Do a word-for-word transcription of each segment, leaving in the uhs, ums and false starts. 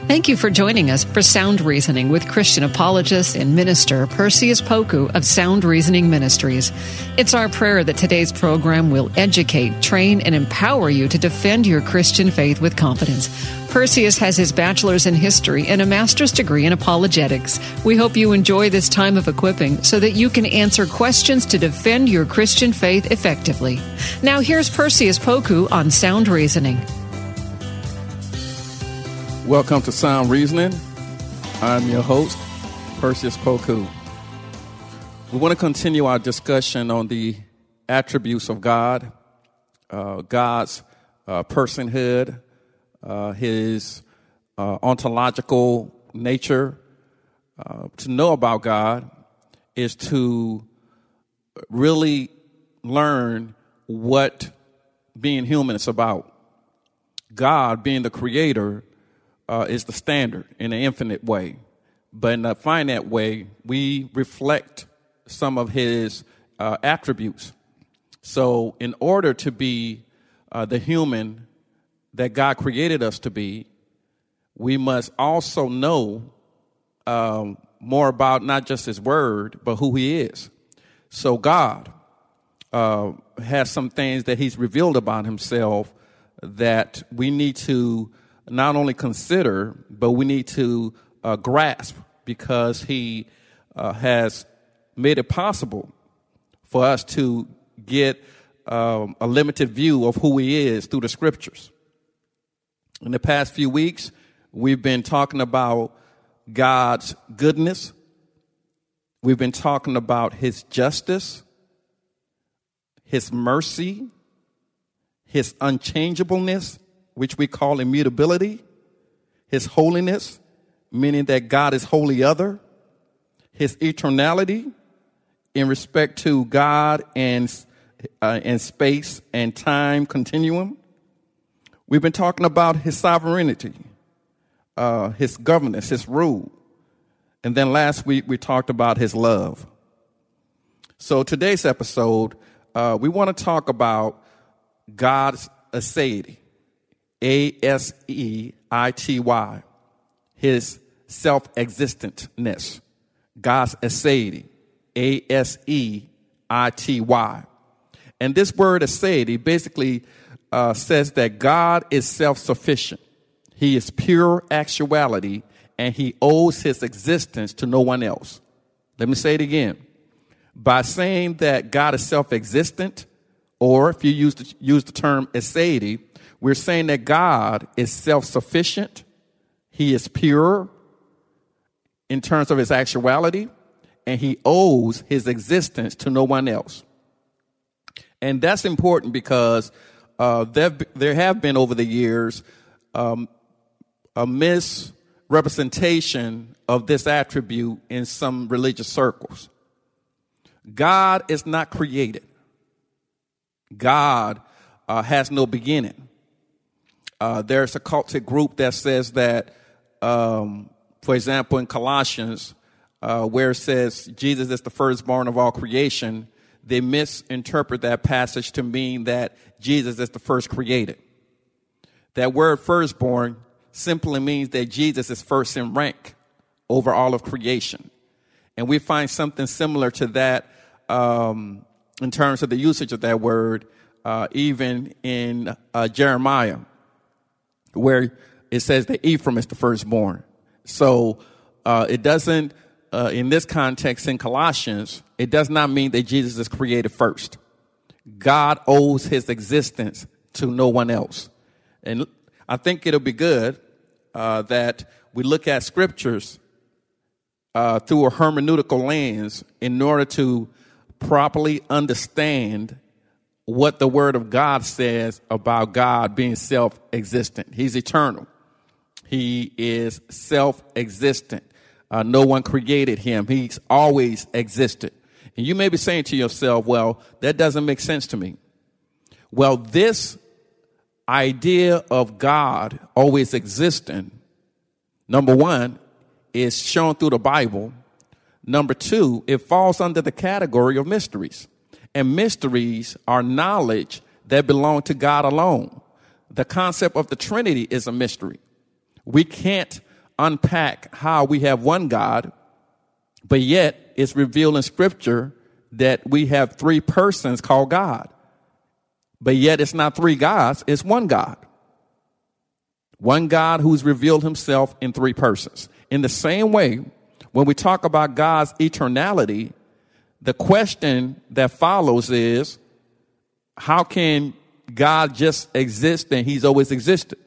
Thank you for joining us for Sound Reasoning with Christian apologist and minister Perseus Poku of Sound Reasoning Ministries. It's our prayer that today's program will educate, train, and empower you to defend your Christian faith with confidence. Perseus has his bachelor's in history and a master's degree in apologetics. We hope you enjoy this time of equipping so that you can answer questions to defend your Christian faith effectively. Now here's Perseus Poku on Sound Reasoning. Welcome to Sound Reasoning. I'm your host, Perseus Poku. We want to continue our discussion on the attributes of God, uh, God's uh, personhood, uh, his uh, ontological nature. Uh, to know about God is to really learn what being human is about. God, being the creator, Uh, is the standard in an infinite way. But in a finite way, we reflect some of his uh, attributes. So in order to be uh, the human that God created us to be, we must also know um, more about not just his word, but who he is. So God uh, has some things that he's revealed about himself that we need to not only consider, but we need to uh, grasp, because he uh, has made it possible for us to get um, a limited view of who he is through the scriptures. In the past few weeks, we've been talking about God's goodness. We've been talking about his justice, his mercy, his unchangeableness, which we call immutability, his holiness, meaning that God is wholly other, his eternality in respect to God and, uh, and space and time continuum. We've been talking about his sovereignty, uh, his governance, his rule. And then last week we talked about his love. So today's episode, uh, we want to talk about God's aseity. A S E I T Y, his self-existentness, God's aseity, A S E I T Y. And this word aseity basically uh, says that God is self-sufficient. He is pure actuality, and he owes his existence to no one else. Let me say it again. By saying that God is self-existent, or if you use the, use the term aseity, we're saying that God is self-sufficient. He is pure in terms of his actuality, and he owes his existence to no one else. And that's important because uh, there, there have been over the years um, a misrepresentation of this attribute in some religious circles. God is not created. God uh, has no beginning. Uh, there's a cultic group that says that, um, for example, in Colossians, uh, where it says Jesus is the firstborn of all creation, they misinterpret that passage to mean that Jesus is the first created. That word firstborn simply means that Jesus is first in rank over all of creation. And we find something similar to that um, in terms of the usage of that word, uh, even in uh, Jeremiah, where it says that Ephraim is the firstborn. So uh, it doesn't, uh, in this context in Colossians, it does not mean that Jesus is created first. God owes his existence to no one else. And I think it'll be good uh, that we look at scriptures uh, through a hermeneutical lens in order to properly understand what the word of God says about God being self-existent. He's eternal. He is self-existent. Uh, no one created him. He's always existed. And you may be saying to yourself, well, that doesn't make sense to me. Well, this idea of God always existing, number one, is shown through the Bible. Number two, it falls under the category of mysteries. And mysteries are knowledge that belong to God alone. The concept of the Trinity is a mystery. We can't unpack how we have one God, but yet it's revealed in Scripture that we have three persons called God. But yet it's not three gods, it's one God. One God who's revealed himself in three persons. In the same way, when we talk about God's eternality, the question that follows is, how can God just exist and he's always existed?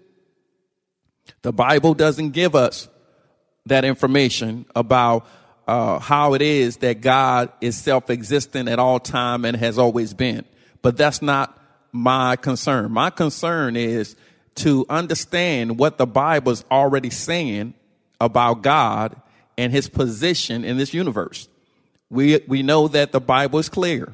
The Bible doesn't give us that information about uh, how it is that God is self-existent at all time and has always been. But that's not my concern. My concern is to understand what the Bible is already saying about God and his position in this universe. We we know that the Bible is clear.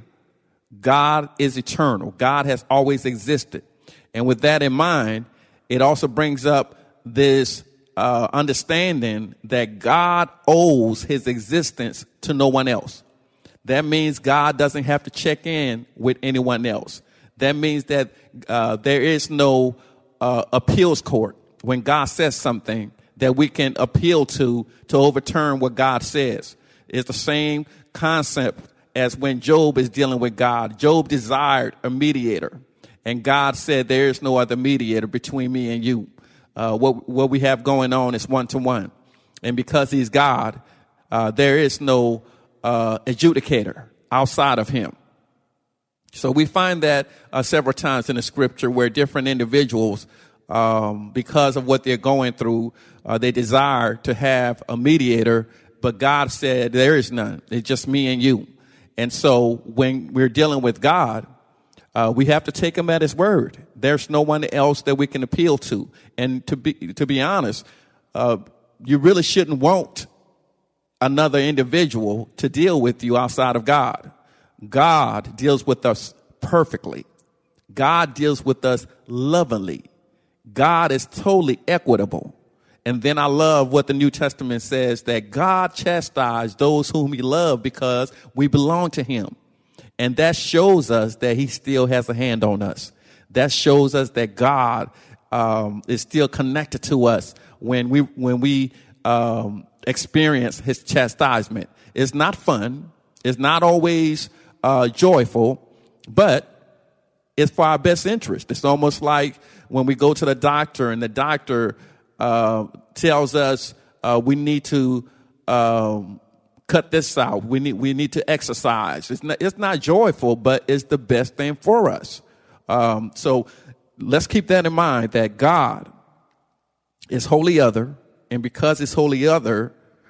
God is eternal. God has always existed. And with that in mind, it also brings up this uh, understanding that God owes his existence to no one else. That means God doesn't have to check in with anyone else. That means that uh, there is no uh, appeals court when God says something that we can appeal to to overturn what God says. It's the same concept as when Job is dealing with God. Job desired a mediator, and God said, there is no other mediator between me and you. Uh, what, what we have going on is one to one. And because he's God, uh, there is no uh, adjudicator outside of him. So we find that uh, several times in the scripture where different individuals, um, because of what they're going through, uh, they desire to have a mediator, but God said there is none. It's just me and you. And so when we're dealing with God, uh, we have to take him at his word. There's no one else that we can appeal to. And to be to be honest, uh, you really shouldn't want another individual to deal with you outside of God. God deals with us perfectly. God deals with us lovingly. God is totally equitable. And then I love what the New Testament says, that God chastised those whom he loved because we belong to him. And that shows us that he still has a hand on us. That shows us that God um, is still connected to us when we when we um, experience his chastisement. It's not fun. It's not always uh, joyful, but it's for our best interest. It's almost like when we go to the doctor and the doctor uh, tells us uh, we need to um, cut this out. We need we need to exercise. It's not it's not joyful, but it's the best thing for us. Um, so let's keep that in mind, that God is wholly other, and because it's wholly other,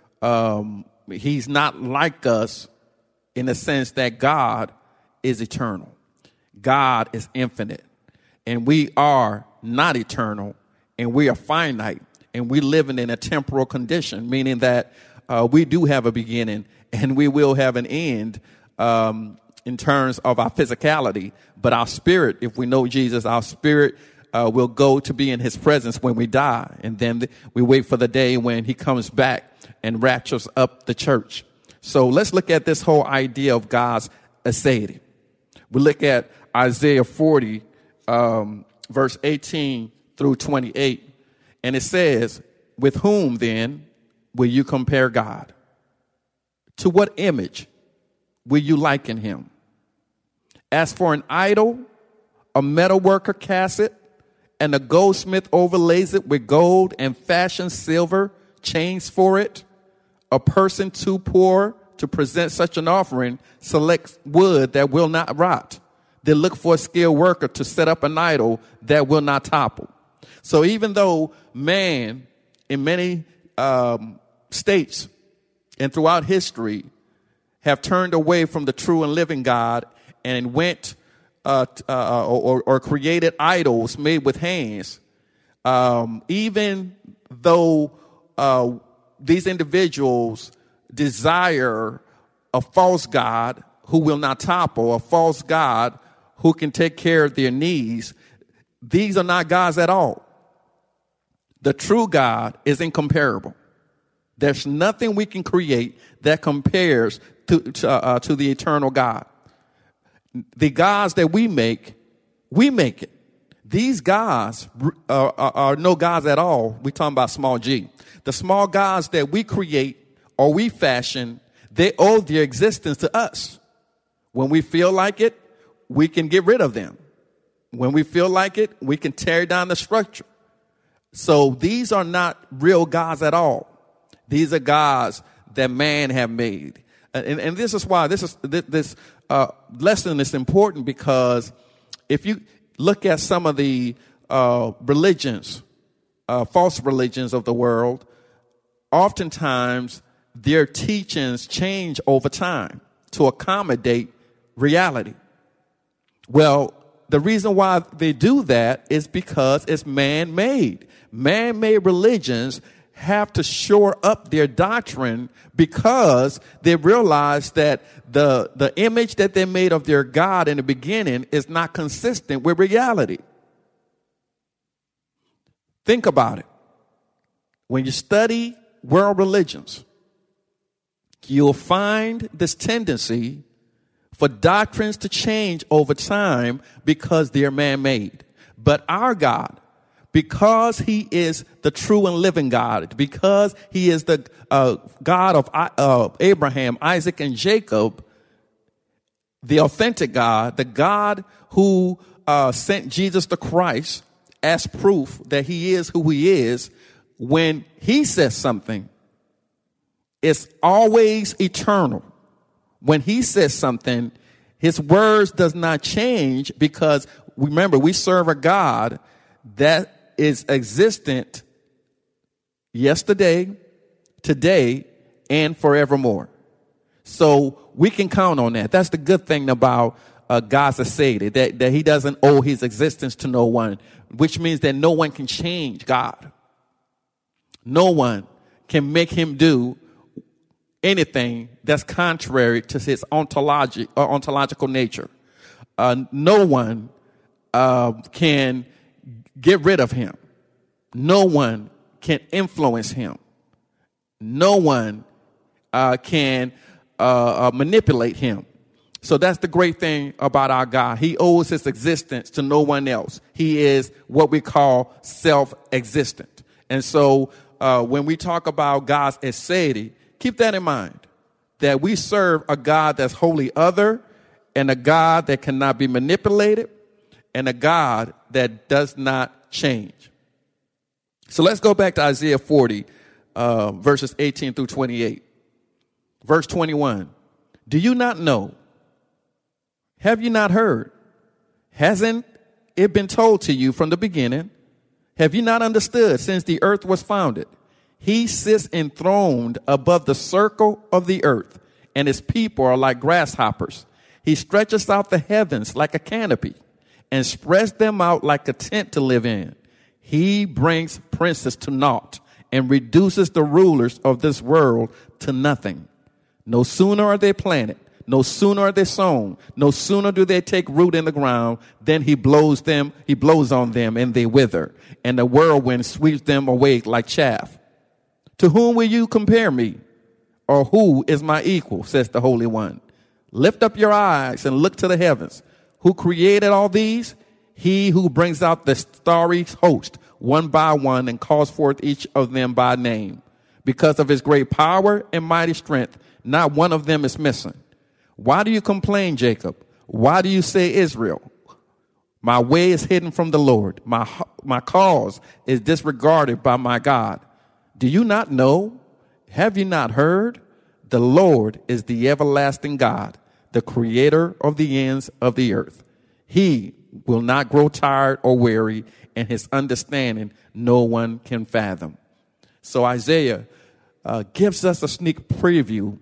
um, he's not like us in the sense that God is eternal. God is infinite, and we are not eternal, and we are finite, and we're living in a temporal condition, meaning that uh, we do have a beginning and we will have an end um, in terms of our physicality. But our spirit, if we know Jesus, our spirit uh, will go to be in his presence when we die. And then th- we wait for the day when he comes back and raptures up the church. So let's look at this whole idea of God's aseity. We look at Isaiah forty, um, verse eighteen through twenty-eight. And it says, with whom then will you compare God? To what image will you liken him? As for an idol, a metalworker casts it, and a goldsmith overlays it with gold and fashions silver chains for it. A person too poor to present such an offering selects wood that will not rot. They look for a skilled worker to set up an idol that will not topple. So even though man, in many um, states and throughout history, have turned away from the true and living God and went uh, uh, or, or created idols made with hands, um, even though uh, these individuals desire a false God who will not topple, a false God who can take care of their needs, these are not gods at all. The true God is incomparable. There's nothing we can create that compares to to, uh, to the eternal God. The gods that we make, we make it. These gods are, are, are no gods at all. We're talking about small g. The small gods that we create or we fashion, they owe their existence to us. When we feel like it, we can get rid of them. When we feel like it, we can tear down the structure. So these are not real gods at all. These are gods that man have made. And, and this is why this is this uh, lesson is important, because if you look at some of the uh, religions, uh, false religions of the world, oftentimes their teachings change over time to accommodate reality. Well, the reason why they do that is because it's man-made. Man-made religions have to shore up their doctrine because they realize that the, the image that they made of their God in the beginning is not consistent with reality. Think about it. When you study world religions, you'll find this tendency for doctrines to change over time because they're man-made. But our God, because he is the true and living God, because he is the uh, God of uh, Abraham, Isaac, and Jacob, the authentic God, the God who uh, sent Jesus the Christ as proof that he is who he is, when he says something, it's always eternal. When he says something, his words does not change, because remember, we serve a God that is existent yesterday, today, and forevermore. So we can count on that. That's the good thing about uh, God's aseity, that, that he doesn't owe his existence to no one, which means that no one can change God. No one can make him do anything that's contrary to his ontology or ontological nature. Uh, no one uh, can get rid of him. No one can influence him. No one uh, can uh, uh, manipulate him. So that's the great thing about our God. He owes his existence to no one else. He is what we call self-existent. And so uh, when we talk about God's aseity, keep that in mind, that we serve a God that's wholly other, and a God that cannot be manipulated, and a God that does not change. So let's go back to Isaiah forty, uh, verses eighteen through twenty-eight. Verse twenty-one. Do you not know? Have you not heard? Hasn't it been told to you from the beginning? Have you not understood since the earth was founded? He sits enthroned above the circle of the earth, and his people are like grasshoppers. He stretches out the heavens like a canopy and spreads them out like a tent to live in. He brings princes to naught and reduces the rulers of this world to nothing. No sooner are they planted, no sooner are they sown, no sooner do they take root in the ground, then he blows them, he blows on them and they wither, and the whirlwind sweeps them away like chaff. To whom will you compare me? Or who is my equal, says the Holy One. Lift up your eyes and look to the heavens. Who created all these? He who brings out the starry host one by one and calls forth each of them by name. Because of his great power and mighty strength, not one of them is missing. Why do you complain, Jacob? Why do you say, Israel? My way is hidden from the Lord. My, my cause is disregarded by my God. Do you not know? Have you not heard? The Lord is the everlasting God, the creator of the ends of the earth. He will not grow tired or weary, and his understanding no one can fathom. So Isaiah uh, gives us a sneak preview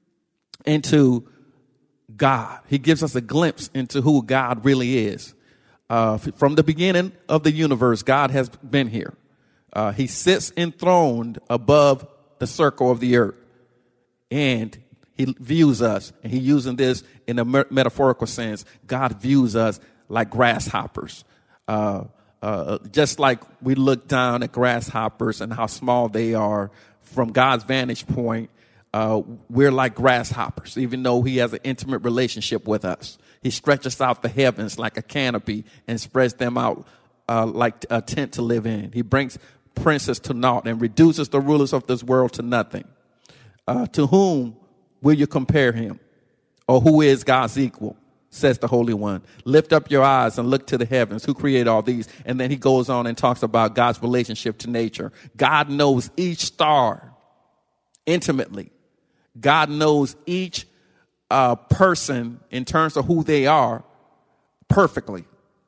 into God. He gives us a glimpse into who God really is. Uh, from the beginning of the universe, God has been here. Uh, he sits enthroned above the circle of the earth, and he views us, and he's using this in a me- metaphorical sense. God views us like grasshoppers. Uh, uh, just like we look down at grasshoppers and how small they are from God's vantage point, uh, we're like grasshoppers, even though he has an intimate relationship with us. He stretches out the heavens like a canopy and spreads them out uh, like a tent to live in. He brings princes to naught and reduces the rulers of this world to nothing. Uh, to whom will you compare him? Or who is God's equal? Says the Holy One. Lift up your eyes and look to the heavens. Who created all these? And then he goes on and talks about God's relationship to nature. God knows each star intimately. God knows each uh, person in terms of who they are perfectly.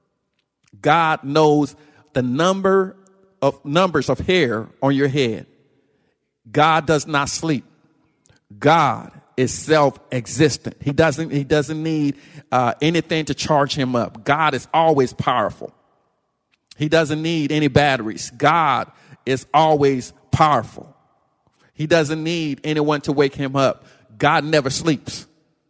God knows the number of numbers of hair on your head. God does not sleep. God is self-existent. He doesn't, he doesn't need uh, anything to charge him up. God is always powerful. He doesn't need any batteries. God is always powerful. He doesn't need anyone to wake him up. God never sleeps.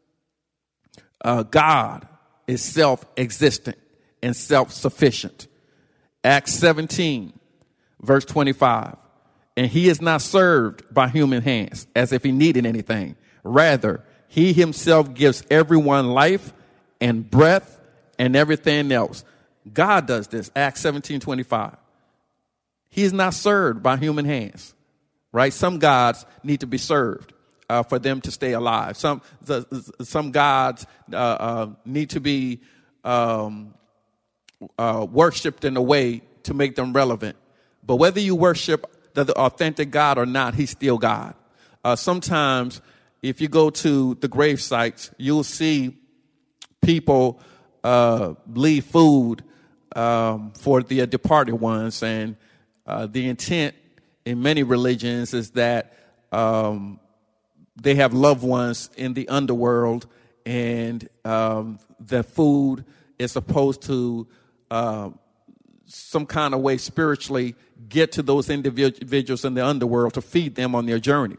Uh, God is self-existent and self-sufficient. Acts seventeen, verse twenty-five. And he is not served by human hands as if he needed anything. Rather, he himself gives everyone life and breath and everything else. God does this. Acts seventeen twenty-five. He is not served by human hands, right? Some gods need to be served uh, for them to stay alive. Some the, some gods uh, uh, need to be um, uh, worshipped in a way to make them relevant. But whether you worship the authentic God or not, he's still God. Uh, sometimes if you go to the grave sites, you'll see people uh, leave food um, for the departed ones. And uh, the intent in many religions is that um, they have loved ones in the underworld, and um, the food is supposed to uh, some kind of way spiritually get to those individuals in the underworld to feed them on their journey.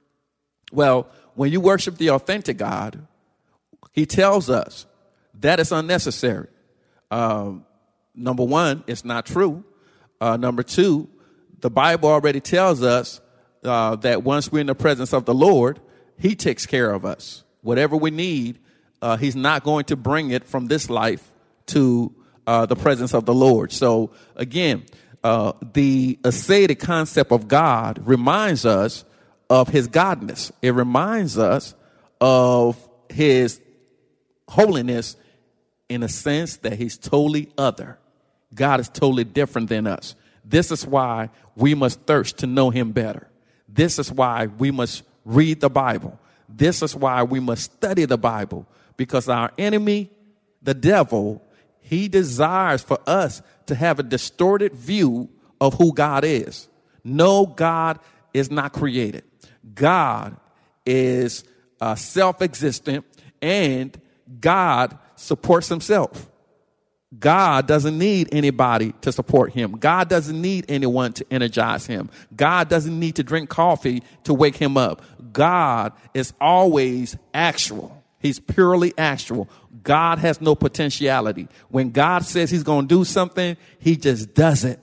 Well, when you worship the authentic God, he tells us that is unnecessary. Um, number one, it's not true. Uh, number two, the Bible already tells us uh, that once we're in the presence of the Lord, he takes care of us. Whatever we need, uh, he's not going to bring it from this life to uh, the presence of the Lord. So again, uh, the ascetic concept of God reminds us of his godness. It reminds us of his holiness in a sense that he's totally other. God is totally different than us. This is why we must thirst to know him better. This is why we must read the Bible. This is why we must study the Bible, because our enemy, the devil, he desires for us to have a distorted view of who God is. No, God is not created. God is uh, self-existent, and God supports himself. God doesn't need anybody to support him. God doesn't need anyone to energize him. God doesn't need to drink coffee to wake him up. God is always actual. He's purely actual. God has no potentiality. When God says he's going to do something, he just does it.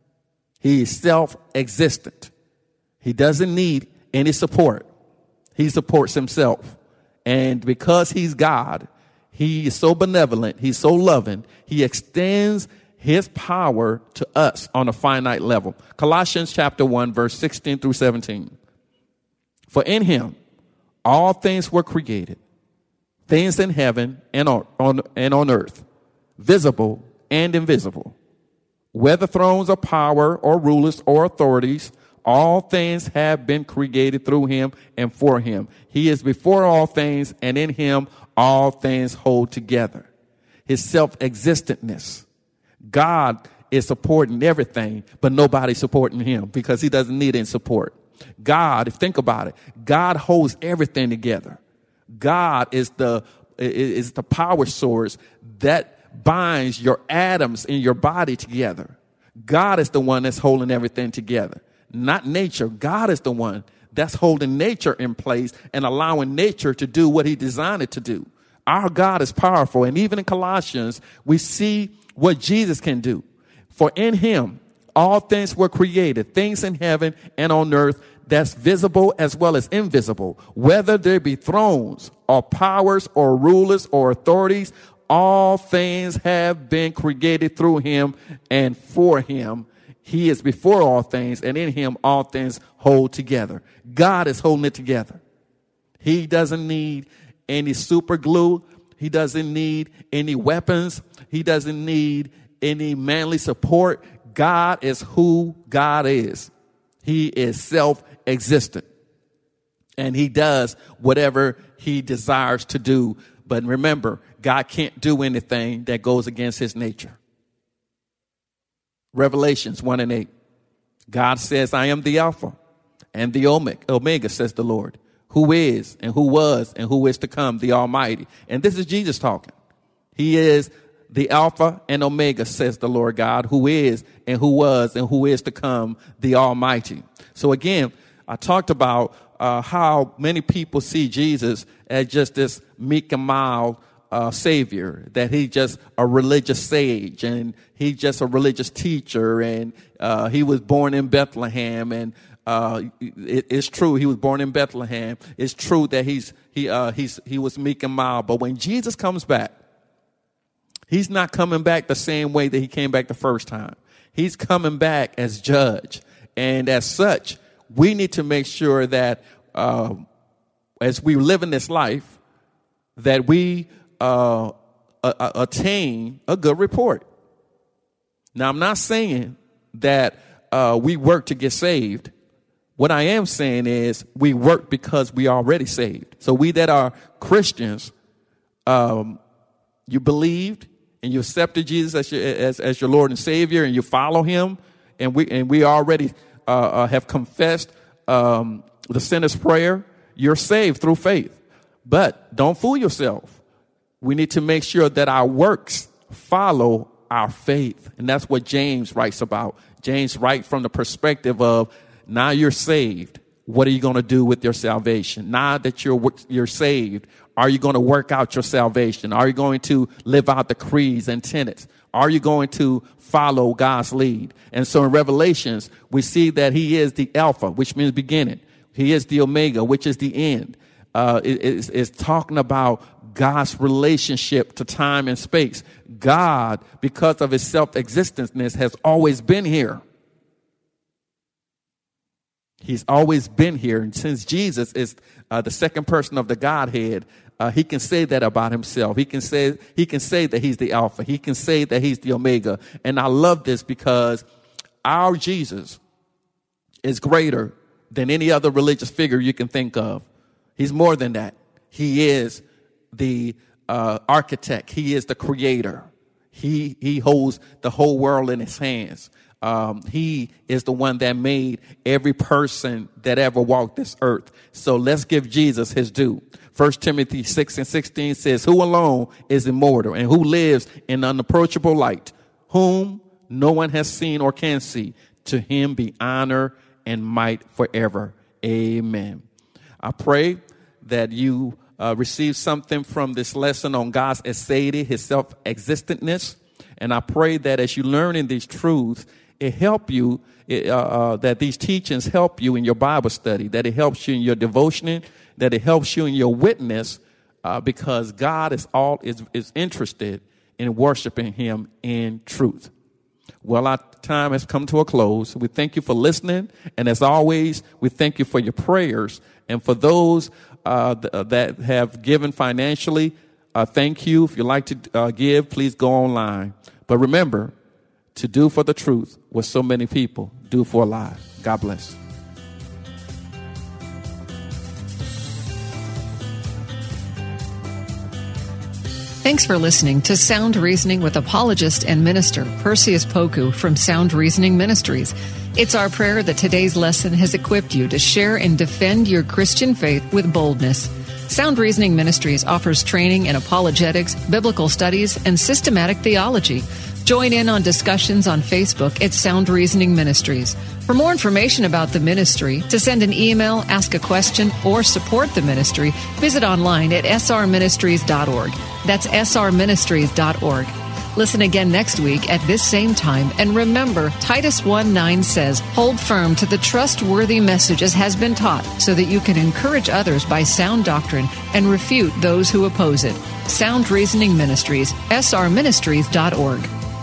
He is self-existent. He doesn't need any support. He supports himself. And because he's God, he is so benevolent, he's so loving, he extends his power to us on a finite level. Colossians chapter one, verse sixteen through seventeen. For in him all things were created, things in heaven and on, on, and on earth, visible and invisible. Whether thrones of power or rulers or authorities, all things have been created through him and for him. He is before all things, and in him all things hold together. His self-existentness. God is supporting everything, but nobody's supporting him because he doesn't need any support. God, if think about it, God holds everything together. God is the is the power source that binds your atoms in your body together. God is the one that's holding everything together. Not nature. God is the one that's holding nature in place and allowing nature to do what he designed it to do. Our God is powerful. And even in Colossians, we see what Jesus can do. For in him, all things were created, things in heaven and on earth, that's visible as well as invisible, whether there be thrones or powers or rulers or authorities. all things have been created through him and for him. He is before all things, and in him all things hold together. God is holding it together. He doesn't need any super glue. He doesn't need any weapons. He doesn't need any manly support. God is who God is. He is self-existent. And he does whatever he desires to do. But remember, God can't do anything that goes against his nature. Revelations one and eight. God says, I am the Alpha and the Omega, Omega, says the Lord, who is and who was and who is to come, the Almighty. And this is Jesus talking. He is the Alpha and Omega, says the Lord God, who is and who was and who is to come, the Almighty. So again, I talked about uh, how many people see Jesus as just this meek and mild uh, Savior, that he's just a religious sage and he's just a religious teacher, and uh, he was born in Bethlehem, and uh, it, it's true he was born in Bethlehem. It's true that he's he uh, he's he was meek and mild, but when Jesus comes back, he's not coming back the same way that he came back the first time. He's coming back as judge, and as such, we need to make sure that uh, as we live in this life, that we uh, uh, attain a good report. Now, I'm not saying that uh, we work to get saved. What I am saying is we work because we are already saved. So we that are Christians, um, you believed and you accepted Jesus as your, as, as your Lord and Savior, and you follow him, and we and we already uh, uh, have confessed um, the sinner's prayer. You're saved through faith. But don't fool yourself. We need to make sure that our works follow our faith. And that's what James writes about. James writes from the perspective of, now you're saved. What are you going to do with your salvation? Now that you're you're saved, are you going to work out your salvation? Are you going to live out the creeds and tenets? Are you going to follow God's lead? And so in Revelations, we see that he is the Alpha, which means beginning. He is the Omega, which is the end. Uh, it, it's, it's talking about God's relationship to time and space. God, because of his self-existence, has always been here. He's always been here. And since Jesus is uh, the second person of the Godhead, uh, he can say that about himself. He can say he can say that he's the Alpha. He can say that he's the Omega. And I love this because our Jesus is greater than any other religious figure you can think of. He's more than that. He is the uh, architect. He is the creator. He he holds the whole world in his hands. Um, he is the one that made every person that ever walked this earth. So let's give Jesus his due. First Timothy six and sixteen says, who alone is immortal and who lives in unapproachable light, whom no one has seen or can see. To him be honor and might forever. Amen. I pray that you uh, receive something from this lesson on God's aseity, his self-existentness. And I pray that as you learn in these truths, it help you, it, uh, uh, that these teachings help you in your Bible study, that it helps you in your devotion, that it helps you in your witness, uh, because God is all is, is interested in worshiping him in truth. Well, our time has come to a close. We thank you for listening. And as always, we thank you for your prayers. And for those uh, th- that have given financially, uh, thank you. If you'd like to uh, give, please go online. But remember, to do for the truth what so many people do for a lie. God bless. Thanks for listening to Sound Reasoning with apologist and minister Perseus Poku from Sound Reasoning Ministries. It's our prayer that today's lesson has equipped you to share and defend your Christian faith with boldness. Sound Reasoning Ministries offers training in apologetics, biblical studies, and systematic theology. Join in on discussions on Facebook at Sound Reasoning Ministries. For more information about the ministry, to send an email, ask a question, or support the ministry, visit online at s r ministries dot org. That's s r ministries dot org. Listen again next week at this same time, and remember, Titus one nine says, hold firm to the trustworthy message as has been taught, so that you can encourage others by sound doctrine and refute those who oppose it. Sound Reasoning Ministries, s r ministries dot org.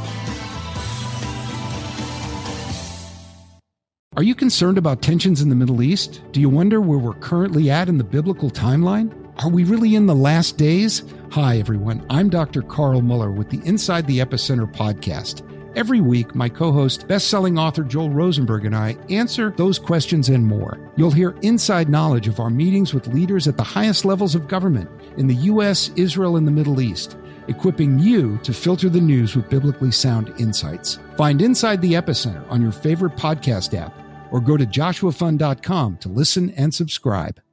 Are you concerned about tensions in the Middle East? Do you wonder where we're currently at in the biblical timeline? Are we really in the last days? Hi, everyone. I'm Doctor Carl Muller with the Inside the Epicenter podcast. Every week, my co-host, best-selling author Joel Rosenberg and I answer those questions and more. You'll hear inside knowledge of our meetings with leaders at the highest levels of government in the U S, Israel, and the Middle East, equipping you to filter the news with biblically sound insights. Find Inside the Epicenter on your favorite podcast app, or go to joshua fund dot com to listen and subscribe.